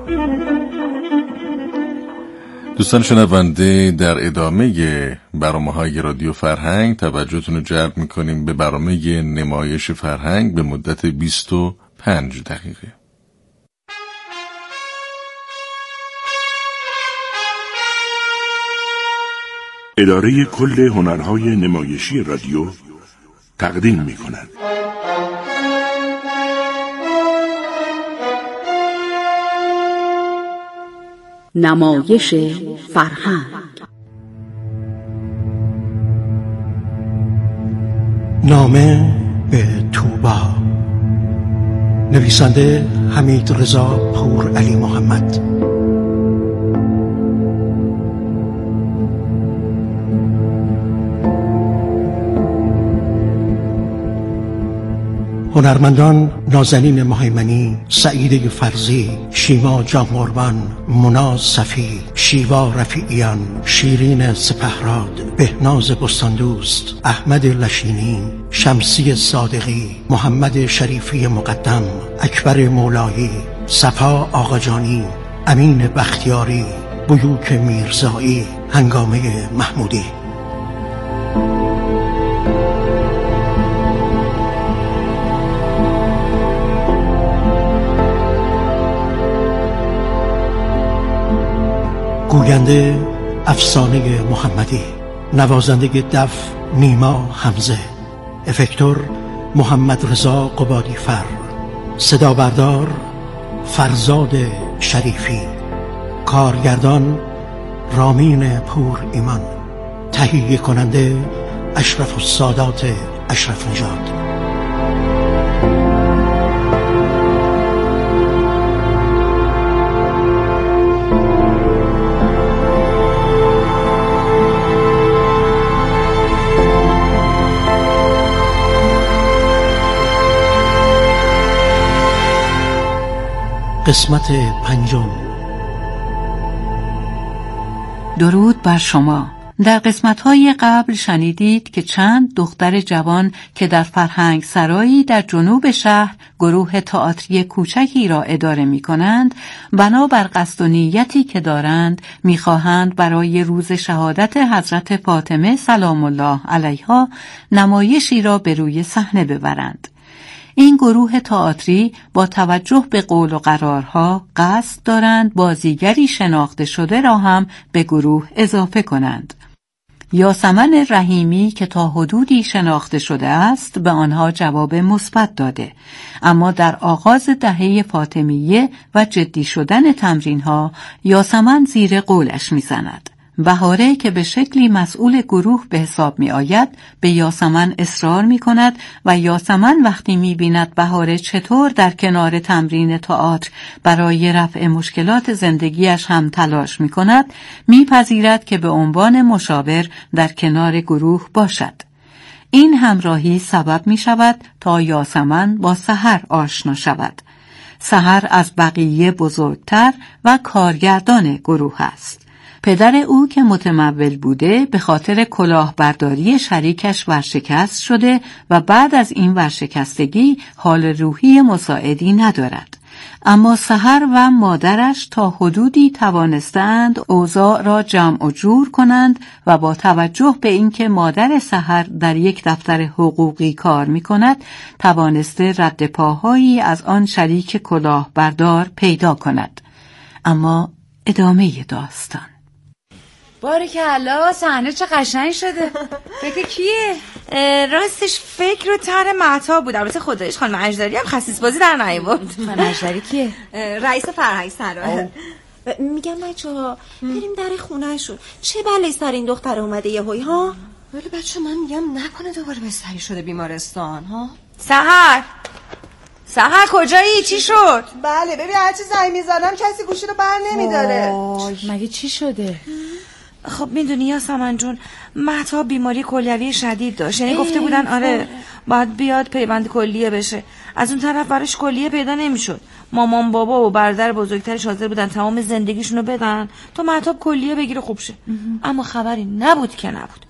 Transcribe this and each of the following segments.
دوستان شنونده، در ادامه برنامه‌های رادیو فرهنگ توجهتون رو جلب می‌کنیم به برنامه نمایش فرهنگ به مدت 25 دقیقه. اداره کل هنرهای نمایشی رادیو تقدیم می‌کند. نمایش فرهنگ. نامه به توبا، نویسنده حمید رضا پور علی محمد. هنرمندان نازنین مهیمنی، سعیده فرزی، شیما جان قربان، مناز صفی، شیوا رفیعیان، شیرین سپهراد، بهناز بستاندوست، احمد لشینی، شمسی صادقی، محمد شریفی مقدم، اکبر مولایی، صفا آقاجانی، امین بختیاری، بیوک میرزایی، هنگامه محمودی. گوینده افسانه محمدی، نوازنده دف نیما حمزه، افکتور محمد رضا قبادی فر، صدا بردار فرزاد شریفی، کارگردان رامین پور ایمان، تهیه کننده اشرف السادات اشرف نژاد. قسمت 5. درود بر شما. در قسمت‌های قبل شنیدید که چند دختر جوان که در فرهنگ سرایی در جنوب شهر گروه تئاتری کوچکی را اداره می‌کنند، بنابر قصد و نیتی که دارند می‌خواهند برای روز شهادت حضرت فاطمه سلام الله علیها نمایشی را به روی صحنه ببرند. این گروه تئاتری با توجه به قول و قرارها قصد دارند بازیگری شناخته شده را هم به گروه اضافه کنند. یاسمن رحیمی که تا حدودی شناخته شده است به آنها جواب مثبت داده، اما در آغاز دهه فاطمیه و جدی شدن تمرینها یاسمن زیر قولش میزند. بهاره که به شکلی مسئول گروه به حساب می آید به یاسمن اصرار می کند و یاسمن وقتی می بیند بهاره چطور در کنار تمرین تئاتر برای رفع مشکلات زندگیش هم تلاش می کند، می پذیرد که به عنوان مشاور در کنار گروه باشد. این همراهی سبب می شود تا یاسمن با سحر آشنا شود. سحر از بقیه بزرگتر و کارگردان گروه است. پدر او که متمول بوده به خاطر کلاهبرداری شریکش ورشکست شده و بعد از این ورشکستگی حال روحی مساعدی ندارد. اما سحر و مادرش تا حدودی توانستند اوضاع را جمع و جور کنند و با توجه به اینکه مادر سحر در یک دفتر حقوقی کار می کند توانسته رد پاهایی از آن شریک کلاهبردار پیدا کند. اما ادامه داستان. باریکلا، صحنه چه قشنگ شده. فکر کیه؟ راستش فکر و طرح مهتاب بود. البته خدایش خانم اجداری هم خسیس بازی در نیاورد. خانم اجداری کیه؟ رئیس فرهنگ سرا. میگم بچه‌ها بریم در خونه شون. چه بلایی سر این دختر اومده یهویی ها؟ ولی بچه من میگم نکنه دوباره بستری شده بیمارستان ها. سحر کجایی؟ چی شد؟ بله ببین هرچی زنگ میزنم کسی گوشی رو بر نمیداره. مگه چی شده؟ خب میدونی یاسمن جون، مهتاب بیماری کلیوی شدید داشت، یعنی گفته بودن آره باید بیاد پیوند کلیه بشه. از اون طرف براش کلیه پیدا نمیشد. مامان بابا و برادر بزرگترش حاضر بودن تمام زندگیشونو بدن تا مهتاب کلیه بگیره خوب شه. اما خبری نبود که نبود.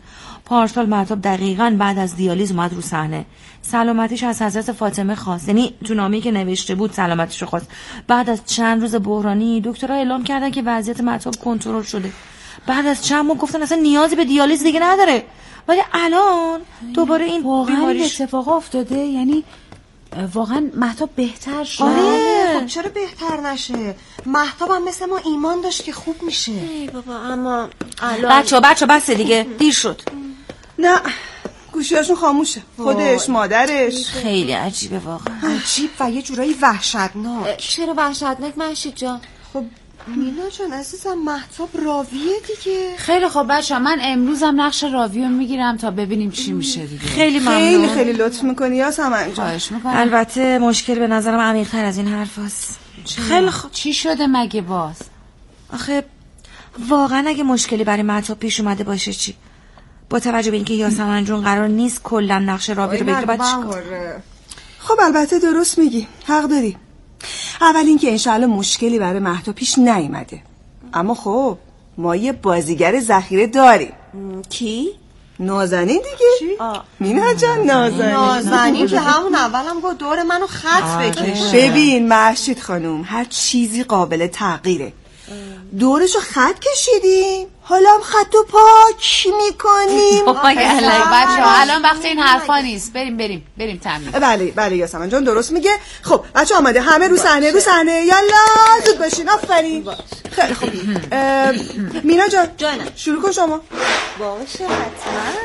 پارسال مهتاب دقیقاً بعد از دیالیز اومد رو صحنه. سلامتیش از حضرت فاطمه خواست، یعنی تو نامه‌ای که نوشته بود سلامتیش رو خواست. بعد از چند روز بحرانی دکترها اعلام کردن که وضعیت مهتاب کنترل شده. بعد از چند ماه گفتن اصلا نیازی به دیالیز دیگه نداره. ولی الان دوباره این بیماریش اتفاق افتاده. یعنی واقعا مهتاب بهتر شد. آره خب چرا بهتر نشه؟ مهتاب هم مثل ما ایمان داشت که خوب میشه. ای بابا اما الان بچه بس دیگه دیر شد. نه گوشیاشون خاموشه. خودش مادرش. خیلی عجیبه واقعا. عجیب و یه جورایی وحشتناک. چرا وحشتناک مهشید جان؟ خب مینا جان عزیزم مهتاب راویه دیگه. خیلی خب بچه‌ها من امروزم نقش راویو میگیرم تا ببینیم چی میشه دیگه. خیلی ممنون. خیلی لطف میکنی یاسمن جان. خواهش میکنم. البته مشکل به نظرم عمیق‌تر از این حرفاست. خیلی خوب. چی شده مگه باز؟ آخه واقعا اگه مشکلی برای مهتاب پیش اومده باشه چی؟ با توجه به اینکه یاسمن جون قرار نیست کلا نقش راوی رو بگیره، بعد چیکار؟ خب البته درست میگی، حق داری. اول اینکه انشالله مشکلی برای مهتاب پیش نیومده. اما خب ما یه بازیگر ذخیره داریم. کی؟ نازنین دیگه. مینا جان نازنین که همون اولم گفت دور منو خط بکشه. ببین مهشید خانوم هر چیزی قابل تغییره. دورشو خط کشیدیم، حالا هم خط و پاک میکنیم. بچه‌ها الان وقت این حرفا نیست. بریم تمرین. بله یاسمن جان درست میگه. خب بچه آماده؟ همه رو صحنه یالا زود باشین. آفرین. خیلی خوب. مینا جان شروع کن شما. باشه حتما.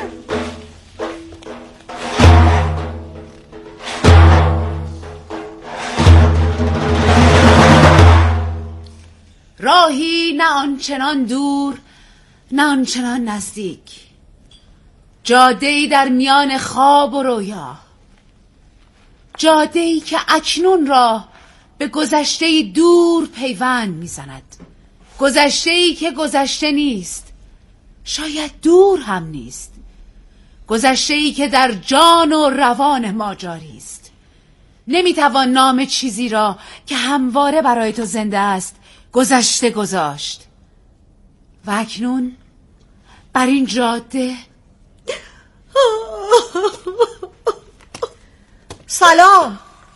راهی نه آنچنان دور نه آنچنان نزدیک، جاده‌ای در میان خواب و رویا، جاده‌ای که اکنون را به گذشته‌ای دور پیوند می‌زند، گذشته‌ای که گذشته نیست، شاید دور هم نیست، گذشته‌ای که در جان و روان ما جاری است. نمی‌توان نام چیزی را که همواره برای تو زنده است گذشته گذاشت. و اکنون بر این جاده سلام.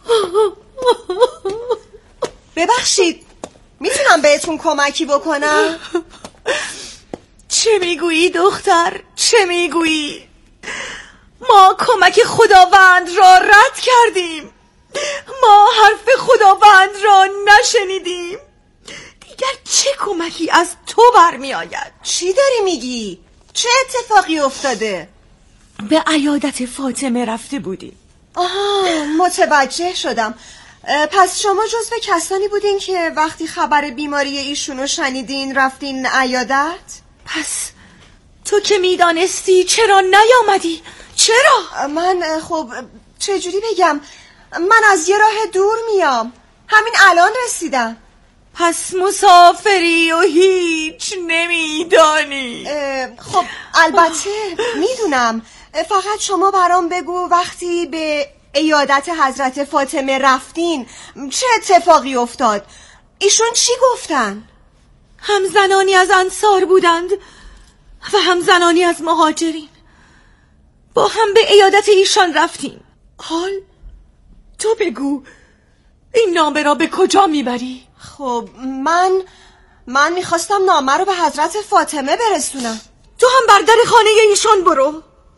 ببخشید میتونم بهتون کمکی بکنم؟ چه میگویی دختر؟ چه میگویی؟ ما کمک خداوند را رد کردیم. ما حرف خداوند را نشنیدیم. دیگر چه کمکی از تو برمی آید؟ چی داری میگی؟ چه اتفاقی افتاده؟ به عیادت فاطمه رفته بودیم. آها متوجه شدم. پس شما جزو کسانی بودین که وقتی خبر بیماری ایشونو شنیدین رفتین عیادت؟ پس تو که میدانستی چرا نیامدی؟ چرا؟ من خب چجوری بگم، من از یه راه دور میام، همین الان رسیدم. پس مسافری و هیچ نمیدانی؟ خب البته میدونم، فقط شما برام بگو وقتی به عیادت حضرت فاطمه رفتین چه اتفاقی افتاد؟ ایشون چی گفتن؟ همزنانی از انصار بودند و همزنانی از مهاجرین. با هم به عیادت ایشان رفتیم. حال تو بگو این نامه را به کجا میبری؟ خب من میخواستم نامه رو به حضرت فاطمه برسونم. تو هم بر در خانه ایشان برو.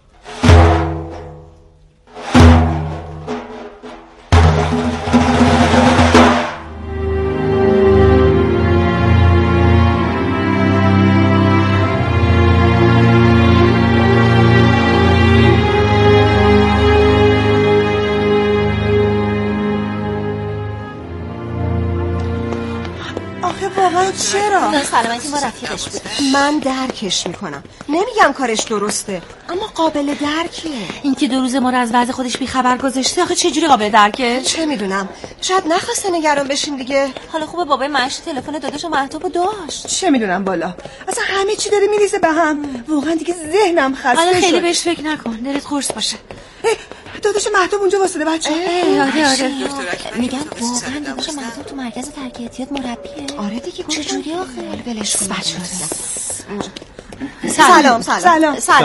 چرا؟ سلامتی ما رفیقش بود. من درکش میکنم، نمیگم کارش درسته، اما قابل درکه. این که 2 روز ما رو از وضع خودش بی خبر گذاشته، آخه چجوری قابل درکه؟ چه میدونم، شاید نخواسته نگران بشیم دیگه. حالا خوبه بابای معشی تلفن داداش و مهتابو داشت. چه میدونم بالا، اصلا همه چی داره میریزه به هم. واقعا دیگه ذهنم خسته شد. حالا خیلی بهش فکر نکن، دلت قرص باشه. داداش مهتاب اونجا واسه بچه. آره. میگم واقعا داداش مهتاب تو مرکز ترک اعتیاد مربیه. آره دیگه. چجوری آخه؟ ولش کن. سلام.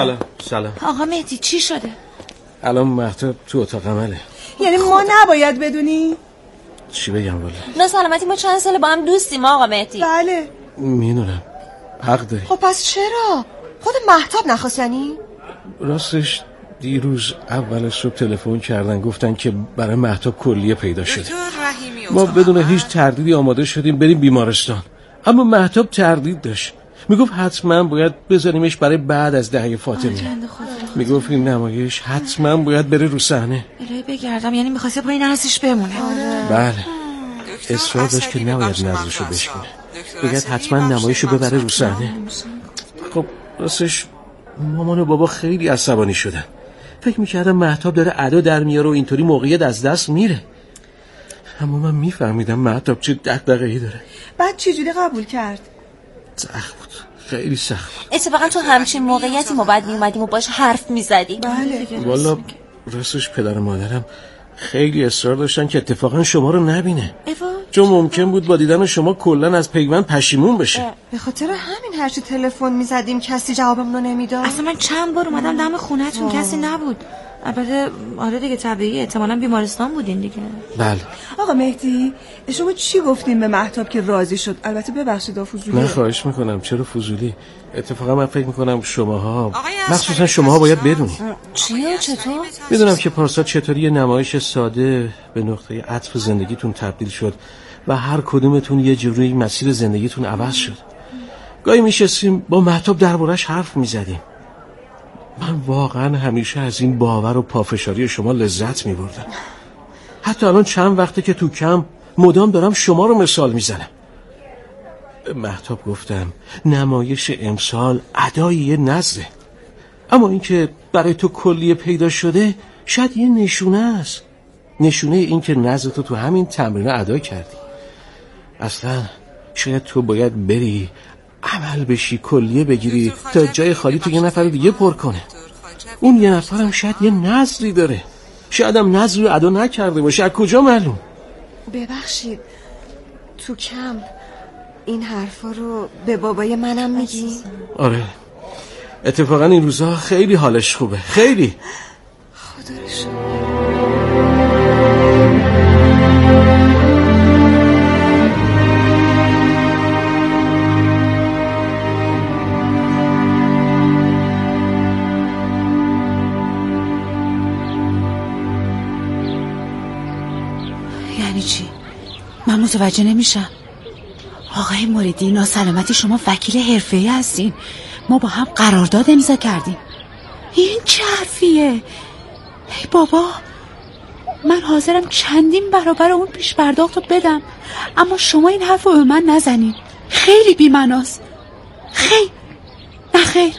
سلام. آقا مهدی چی شده؟ الان مهتاب تو اتاق عمله. یعنی ما نباید بدونی؟ چی بگم والا؟ ناسلامتی ما چند ساله با هم دوستیم آقا مهدی. بله میدونم، حق داری. خب پس چرا؟ خود مهتاب نخواستنی؟ راستش دیروز اول صبح تلفن کردن گفتن که برای مهتاب کلیه پیدا شده. ما بدون هیچ تردیدی آماده شدیم بریم بیمارستان، اما مهتاب تردید داشت. میگفت حتما باید بذاریمش برای بعد از دهه فاطمه. میگفت این نمایش حتما باید بره رو صحنه. الهی بگردم، یعنی میخواسته پای نرسش بمونه. بله اصرار داشت که نباید نبضشو بشکنه، باید حتما نمایشو ببره رو صحنه. خب راستش مامان و بابا خیلی عصبانی شدن، فکر میکردم مهتاب داره ادا در میاره و اینطوری موقعیت از دست میره، اما من میفهمیدم مهتاب چه دغدغه‌ای داره. بعد چجوری قبول کرد؟ سخت بود، خیلی سخت بود. اتفاقا تو همچین موقعیتی ما بعد میومدیم و باش حرف میزدیم. بله والا راستش پدر و مادرم خیلی اصرار داشتن که اتفاقا شما رو نبینه، چون ممکن بود با دیدن شما کلا از پیوند پشیمون بشه. به خاطر همین هرچی تلفن میزدیم کسی جوابمون رو نمیداد. اصلا من چند بار اومدم دم خونه‌تون کسی نبود. البته آره دیگه طبیعیه، احتمالاً بیمارستان بودین دیگه. بله. آقا مهدی شما چی گفتین به مهتاب که راضی شد؟ البته ببخشید فضولی. نه خواهش میکنم، چرا فضولی؟ اتفاقا من فکر میکنم شماها، مخصوصا شماها باید بدونید. چیه؟ چطور؟ میدونم که پارسال چطوری نمایش ساده به نقطه عطف زندگیتون تبدیل شد و هر کدومتون یه جوری مسیر زندگیتون عوض شد. گاهی میشستیم با مهتاب دربارش حرف میزدیم. من واقعا همیشه از این باور و پافشاری شما لذت میبردم. حتی الان چند وقته که تو کم مدام دارم شما رو مثال میزنم. مهتاب گفتم نمایش امسال ادای یه نزده، اما اینکه برای تو کلیه پیدا شده شاید یه نشونه است، نشونه این که نزد تو همین تمرین ادا کردی. اصلا شاید تو باید بری عمل بشی، کلیه بگیری تا جای خالی تو یه نفر دیگه پر کنه. اون یه نفرم شاید یه نظری داره، شاید هم نظری رو ادا نکرده باشه، از کجا معلوم؟ ببخشید تو کم این حرفا رو به بابای منم میگی؟ آره اتفاقا این روزها خیلی حالش خوبه، خیلی. خدا رو شکر. یعنی چی؟ من متوجه نمیشم. آقای موریدی ناسلامتی شما وکیل حرفه‌ای هستین، ما با هم قرارداد امضا کردیم. این چه حرفیه؟ ای بابا من حاضرم چندین برابر اون پیش پرداخت رو بدم، اما شما این حرف رو به من نزنین، خیلی بی‌معناست. خیر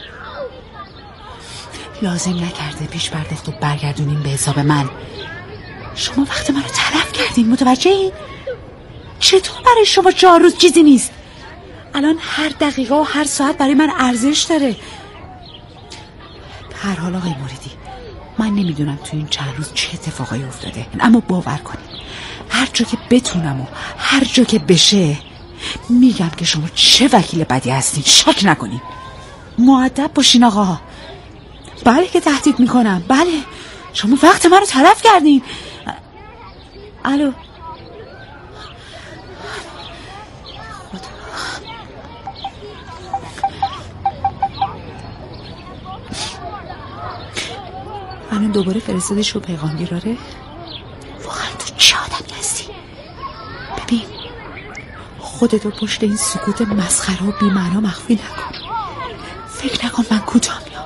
لازم نکرده پیش پرداخت رو برگردونین به حساب من. شما وقت من رو تلف کردین، متوجهین؟ چطور برای شما 4 روز چیزی نیست؟ الان هر دقیقه و هر ساعت برای من ارزش داره. به هر حال آقای موریدی من نمیدونم تو این چند روز چه اتفاقایی افتاده، اما باور کنید هر جا که بتونم و هر جا که بشه میگم که شما چه وکیل بدی هستین. شک نکنین، مؤدب باشین آقا. بله که تهدید میکنم، بله شما وقت من رو تلف کردین. الو الان دوباره فرستادش رو پیغامگیراره. واقعا تو چه آدمی هستی؟ ببین خودتو پشت این سکوت مسخره و بی‌معنا مخفی نکن. فکر نکن من کوتاه میام.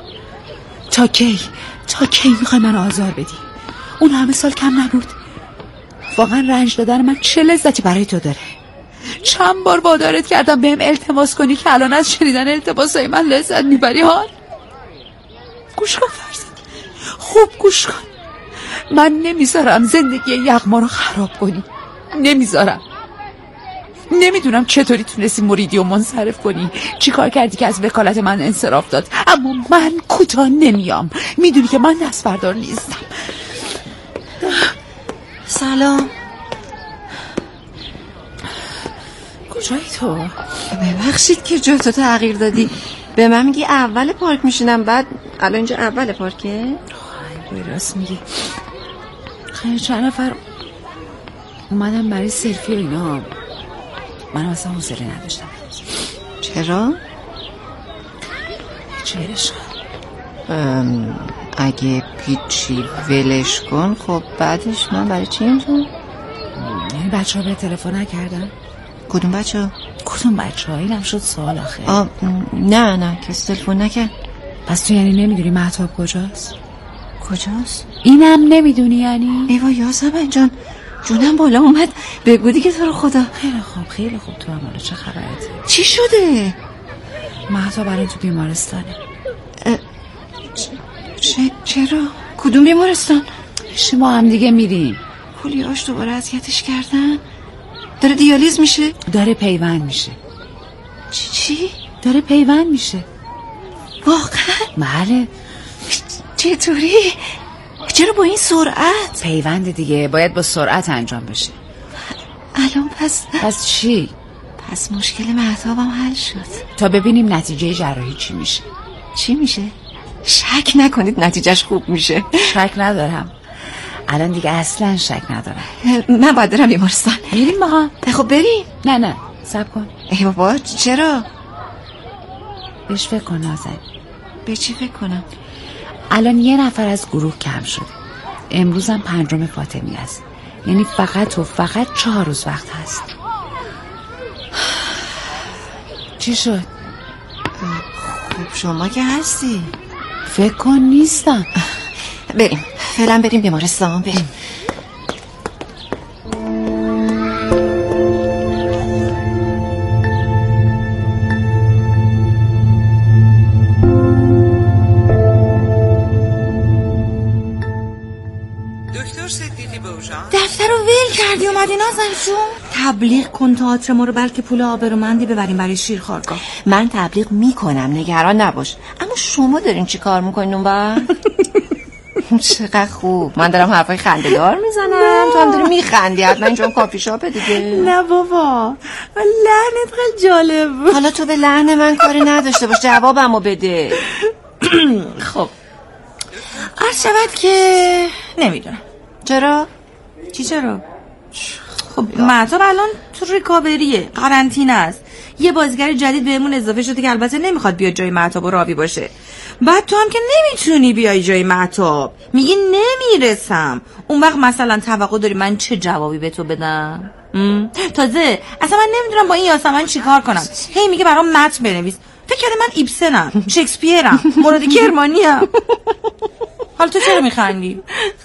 تا کی میخوای من آزار بدی؟ اون همه سال کم نبود. واقعا رنج دادن من چه لذتی برای تو داره؟ چند بار وادارت کردم بهم التماس کنی که الان از شنیدن التماسای من لذت میبری. حال گوش کن فرزند، خوب گوش کن. من نمیذارم زندگی یغما رو خراب کنی، نمیذارم. نمیدونم چطوری تونستی موریدی و منصرف کنی، چی کار کردی که از وکالت من انصراف داد، اما من کوتاه نمیام. میدونی که من دست بردار نیستم. سلام. کجایی تو؟ ببخشید که جاتو تغییر دادی. به من میگی اول پارک میشینم، بعد الان اینجا اول پارکه؟ خیلی راست میگی. خیلی چند نفر اومدم برای سلفی و اینا، من اصلا حوصله نداشتم. چرا؟ چی ولش کن؟ اگه پیچی ولش کن، خب بعدش من برای چی اینجا؟ یعنی بچه ها به تلفن نکردن؟ کدوم بچه ها؟ کدوم بچه ها؟ اینم شد سوال آخه. نه کسی تلفن نکرد. پس تو یعنی نمیدونی مهتاب کجاست؟ کجاست؟ اینم نمیدونی یعنی؟ ایوا یاسمن جان، جونم بالا اومد، بگو دیگه تو رو خدا. خیلی خوب. تو هم حالا چه خبرته؟ چی شده؟ مهتاب الان تو بیمارستانه. چرا؟ کدوم بیمارستان؟ ما هم دیگه میریم. کلیاش دوباره اذیتش کردن؟ داره دیالیز میشه؟ داره پیوند میشه. چی؟ داره پیوند میشه. واقعا؟ بله. چطوری؟ چرا با این سرعت؟ پیوند دیگه باید با سرعت انجام بشه. الان پس چی؟ پس مشکل مهتابم حل شد. تا ببینیم نتیجه جراحی چی میشه. شک نکنید نتیجهش خوب میشه. شک ندارم. الان دیگه اصلا شک ندارم. من باید برم بیمارستان. میریم با هم؟ خب بریم. نه صبر کن. ای بابا چرا؟ بهش فکر کن نازن. به چی فکر کنم؟ الان یه نفر از گروه کم شده. امروزم 5 فاطمی است. یعنی فقط 4 روز وقت هست. چی شد؟ خب شما که هستی. فکر کن نیستم. بریم فعلا بریم بیمارستان. بریم. دفتر رو ول کردی اومدی نازن جون؟ تبلیغ کن تئاتر ما رو، بلکه پول آبرومندی ببریم برای شیرخوارگاه. من تبلیغ میکنم، نگران نباش. اما شما دارین چی کار میکنین اون وقت؟ چقدر خوب. من دارم حرفای خنده‌دار میزنم، تو هم داری میخندی. حتما اینجا کافی شاپه دیگه. نه بابا، لحنت خیلی جالب. حالا تو به لحن من کاری نداشته باش، جوابمو بده. خب عرض شود که نمیدونم. چرا؟ چرا؟ خب مهتاب الان تو ریکاوریه، قرنطینه است. یه بازیگر جدید بهمون اضافه شده که البته نمیخواد بیاد جای مهتاب و راوی باشه. بعد تو هم که نمیتونی بیای جای مهتاب، میگی نمیرسم. اون وقت مثلا توقع داری من چه جوابی به تو بدم؟ تازه اصلا من نمیدونم با این یاسمن چیکار کنم. هی میگه برام متن بنویس. فکر کنم من ایبسنم، شکسپیرم، مراد کرمانیم. حالا تو چرا میخندی؟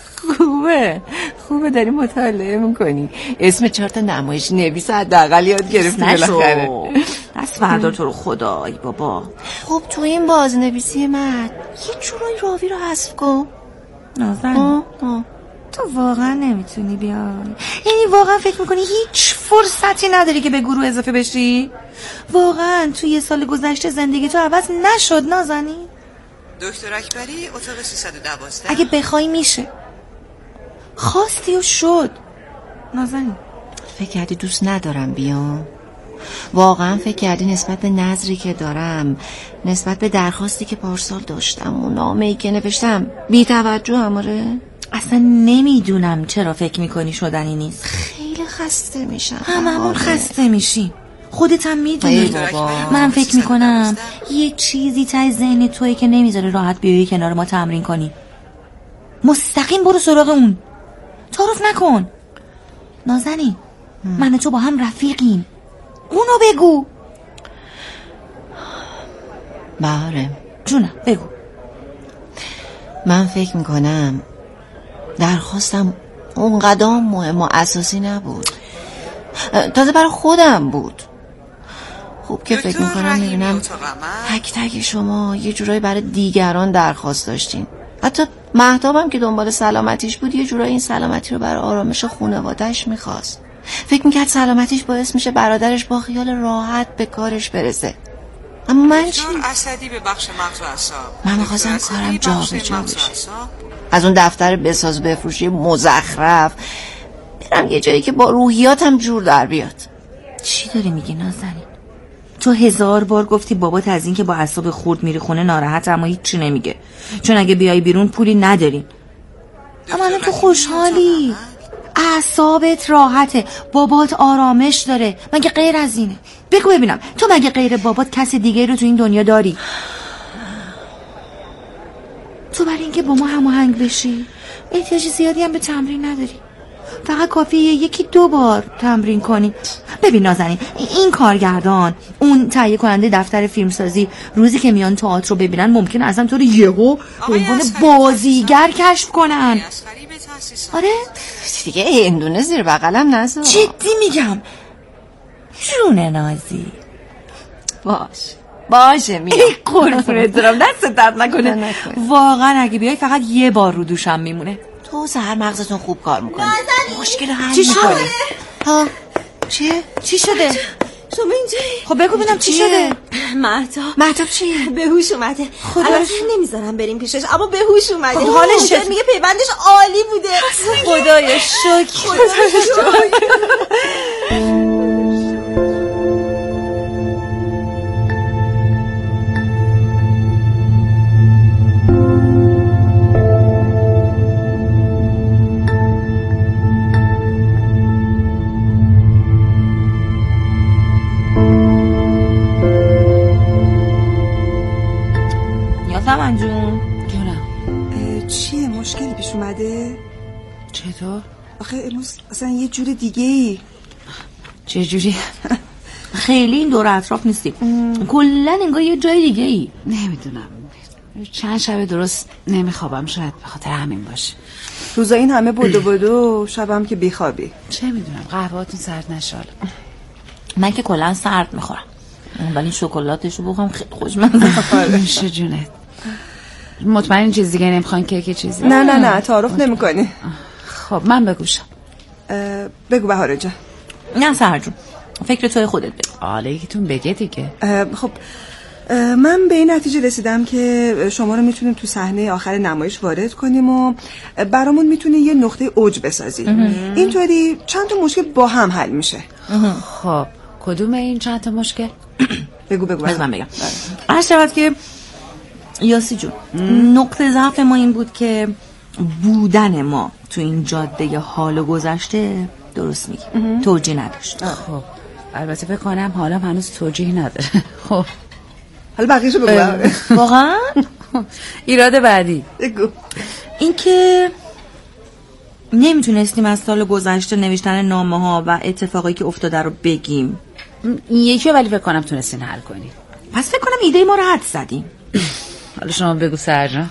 خوبه داری مطالعه میکنی. اسم 4 نمایش نویس حداقل یاد گرفتی بالاخره. دست فردا تو رو خدا. ای بابا خب تو این بازنویسی من یه جورایی راوی رو حذف کن. نازن تو واقعا نمیتونی بیای؟ یعنی واقعا فکر میکنی هیچ فرصتی نداری که به گروه اضافه بشی؟ واقعا تو 1 سال گذشته زندگی تو عوض نشد نازنی؟ دکتر اکبری اتاق 312. اگه بخوای میشه. خواستی و شد. نازنی فکر کردی دوست ندارم بیام؟ واقعا فکر کردی نسبت به نظری که دارم، نسبت به درخواستی که پارسال داشتم و نامه‌ای که نوشتم بی توجه هماره؟ اصلا نمیدونم چرا فکر میکنی شدنی نیست. خیلی خسته میشم. هممون خسته میشیم، خودت هم میدونی. من فکر میکنم یه چیزی ته ذهن توی که نمیذاره راحت بیایی کنار ما تمرین کنی. مستقیم برو سراغ اون، تعارف نکن. نازنین من و تو با هم رفیقیم، اونو بگو. بله جونم بگو. من فکر میکنم درخواستم اونقدر مهم و اساسی نبود، تازه برای خودم بود. خوب که فکر میکنم میبینم تک تک شما یه جورایی برای دیگران درخواست داشتین. حتی مهتابم که دنبال سلامتیش بود یه جورایی این سلامتی رو برای آرامش خانواده‌اش میخواست. فکر میکرد سلامتیش باعث میشه برادرش با خیال راحت به کارش برسه. اما من چی؟ من میخواستم کارم جا به جا بشه. از اون دفتر بساز بفروشی مزخرف برم یه جایی که با روحیاتم جور در بیاد. چی داری میگی نازنین؟ تو 1000 بار گفتی بابات از این که با اعصاب خورد میری خونه ناراحت، اما هیچی نمیگه، چون اگه بیای بیرون پولی نداریم. اما الان تو خوشحالی، اعصابت راحته، بابات آرامش داره، مگه غیر از اینه؟ بگو ببینم، تو مگه غیر بابات کس دیگه رو تو این دنیا داری؟ تو برای اینکه با ما هماهنگ بشی احتیاج زیادی هم به تمرین نداری، فقط کافیه 1-2 بار تمرین کنی. ببین نازنین، این کارگردان، اون تهیه کننده دفتر فیلمسازی، روزی که میان تئاتر رو ببینن ممکنه اصلا تو رو یهو به عنوان بازیگر کشف کنن. آره دیگه هندونه زیر بغلم نذار. جدی میگم. جونه نازی. باشه میام. قربونت برم، دست درد نکنه. واقعا اگه بیای فقط 1 بار رو دوشم میمونه. تو سر مغزتون خوب کار میکنه. مشکل حل چی شده؟ ها چی شده؟ شما اینجایی؟ خب بگو ببینم چی شده؟ مهتاب چیه؟ به هوش اومده. البته نمیذارم بریم پیشش، اما به هوش اومده. خب حالش چطور؟ میگه پیوندش عالی بوده. خدایا شکر. سمن جون جونم. چیه مشکلی پیش اومده؟ چطور؟ آخه امروز اصلا یه جور دیگه ای. چه جوری؟ خیلی این دور اطراف نیستیم، کلا انگار یه جای دیگه ای. نمیدونم، چند شب درست نمیخوابم، شاید به خاطر همین باشه. روزا این همه بدو شبم که بیخوابی. چه میدونم، قهوه‌تون سرد نشه. من که کلا سرد میخورم، ولی شکلاتشو بخورم خیلی خوشمزه میشه. جونت مطمئن چیز دیگه نمیخوان که چیزی؟ نه تعارف نمیکنی. خب من بگوشم. بگو بهاره جان. نه سهر جون، فکر توی خودت بگو. آلیتون بگه دیگه. خب من به این نتیجه رسیدم که شما رو میتونیم تو صحنه آخر نمایش وارد کنیم و برامون میتونی یه نقطه اوج بسازی. اینطوری چند تا مشکل با هم حل میشه. خب کدوم این چند تا مشکل؟ بگو از من بگم. هر شود که یاسی جون، نقطه ضعف ما این بود که بودن ما تو این جاده حال و گذشته، درست میگی، توجیه نداشت. خب البته فکر کنم حالا هنوز توجیه نداره. خب حالا بقیه‌شو بگو. واقعا ایراد بعدی بگو. این که نمیتونستیم از سال گذشته نوشتن نامه ها و اتفاقایی که افتاده رو بگیم. این یکی ولی فکر کنم تونستین حل کنین. پس فکر کنم ایده ما رو حد زدیم. حالا شما بگو سرجان.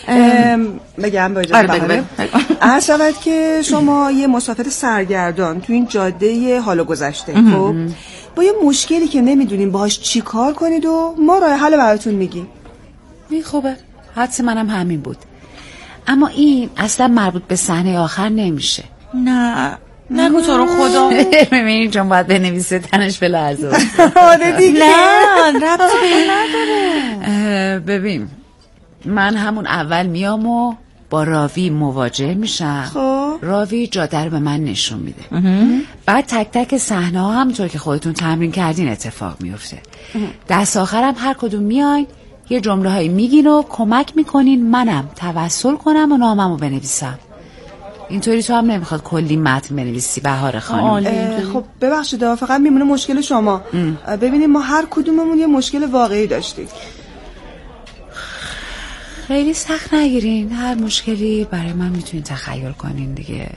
بگم با اجازه بهاره. عرض شود که شما یه مسافر سرگردان تو این جاده حال و گذشته، خب با یه مشکلی که نمیدونیم باهاش چی کار کنید و ما راه حل براتون میگیم. این خوبه، حدس منم همین بود. اما این اصلا مربوط به صحنه آخر نمیشه. نه نگو تو رو خدا. میبینی چون باید بنویسه تنش به لحظه. آره دیگه. نه ربطی به نداره. ببین من همون اول میام و با راوی مواجه میشم. خب راوی جاده رو به من نشون میده. بعد تک تک صحنه ها همونطور که خودتون تمرین کردین اتفاق میفته. دست آخرم هر کدوم میاین یه جمله هایی میگین و کمک میکنین منم توسل کنم و ناممو بنویسم. اینطوری تو هم نمیخواد کلی متن بنویسی بهاره خانم؟ خب ببخشید فقط میمونه مشکل شما. ببینیم ما هر کدوممون یه مشکل واقعی داشتیم. خیلی سخت نگیرین، هر مشکلی برای من میتونین تخیل کنین دیگه.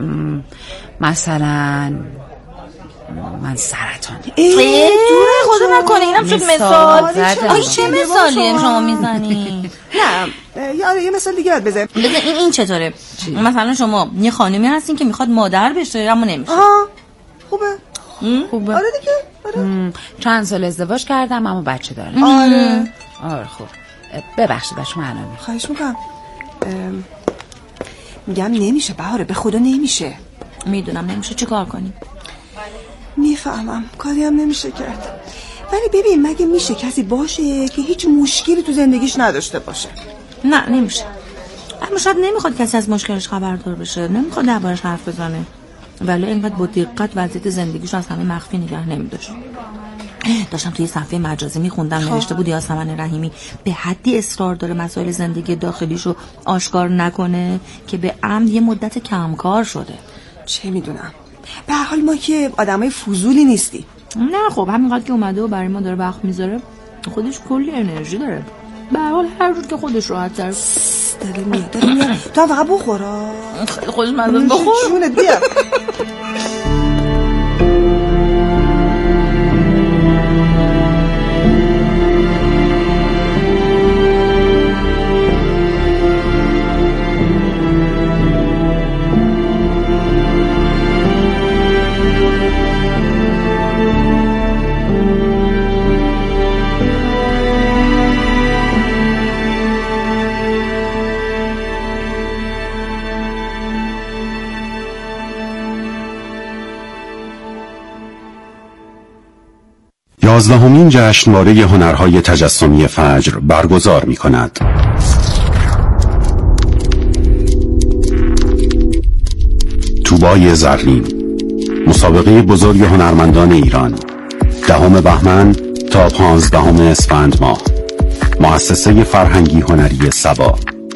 مثلا من سرطان. دوره خدا نکنه، اینم شد مثال. آی چه مثالیه شما میزنی؟ نه یه مثال دیگه باید بزنیم. این چطوره؟ مثلا شما یه خانمی هستین که میخواد مادر بشه اما نمیشه. خوبه. آره دیگه. آره. چند سال ازدواج کردم اما بچه دارم. آره خوب. ببخشید شما الان خواهش میکنم. میگم نمیشه بهاره، به خدا نمیشه. میدونم نمیشه، چی کار کنیم؟ میفهمم کاری هم نمیشه کرد، ولی ببین مگه میشه کسی باشه که هیچ مشکلی تو زندگیش نداشته باشه؟ نه نمیشه. اما شاید نمیخواد کسی از مشکلش خبردار بشه، نمیخواد دربارش حرف بزنه، ولی اینقدر با دقت وضعیت زندگیش از همه مخفی نگه نمیداشت. داشتم توی صفحه مجازی میخوندم نوشته بود یاسمن رحیمی به حدی اصرار داره مسائل زندگی داخلیشو آشکار نکنه که به عمد یه مدت کمکار شده. چه میدونم، به هر حال ما که آدمای فضولی نیستی. نه خب همینقدر که اومده و برای ما داره وقت میذاره خودش کلی انرژی داره. به هر حال هر جور که خودش راحت تر. داره میاد تو فقط بخورا. خیلی خوش مزه بخور. جونت بیا. یازدهمین جشنواره هنرهای تجسمی فجر برگزار می‌کند. توبای زرین، مسابقه بزرگ هنرمندان ایران، 10 بهمن تا 15 اسفند ماه. مؤسسه فرهنگی هنری سبا.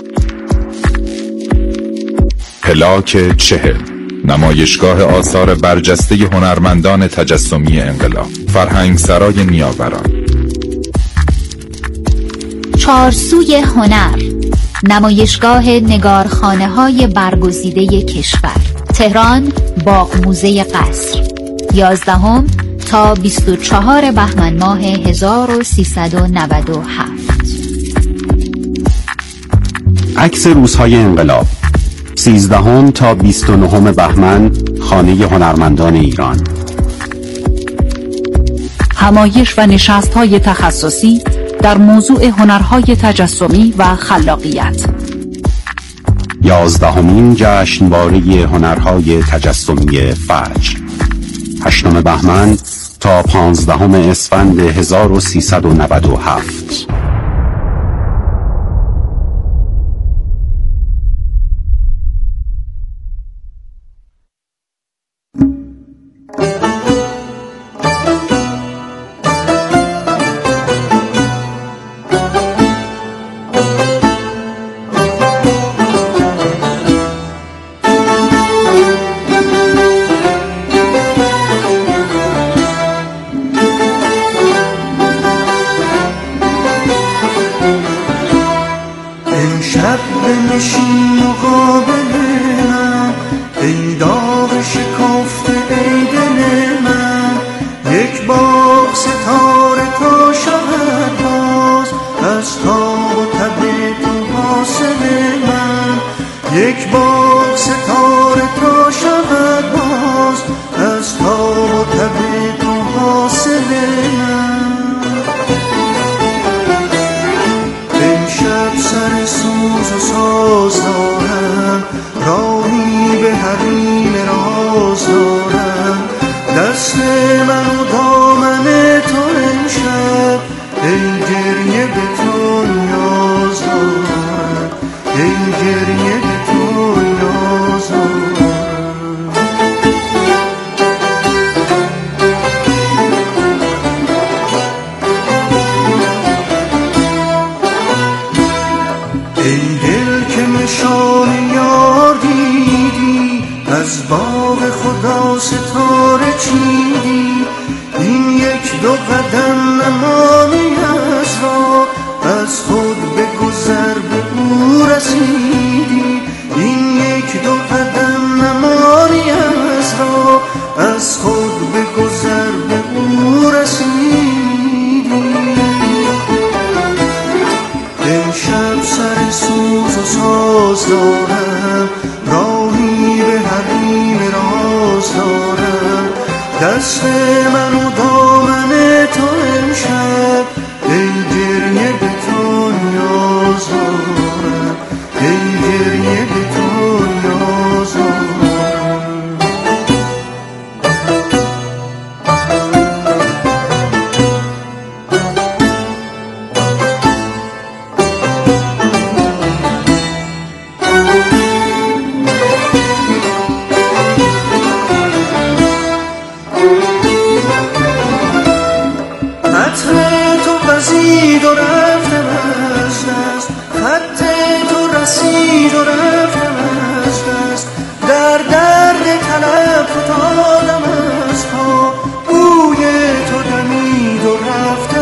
پلاک 40، نمایشگاه آثار برجسته هنرمندان تجسمی انقلاب، فرهنگ سرای نیاوران. چارسوی هنر، نمایشگاه نگارخانه‌های برگزیده کشور، تهران، باغ موزه قصر، 11 تا 24 بهمن ماه 1397. عکس روزهای انقلاب، 13 تا 29 بهمن، خانه هنرمندان ایران. همایش و نشست‌های تخصصی در موضوع هنرهای تجسمی و خلاقیت. 11مین جشنواره هنرهای تجسمی فجر، 8 بهمن تا 15 اسفند 1397.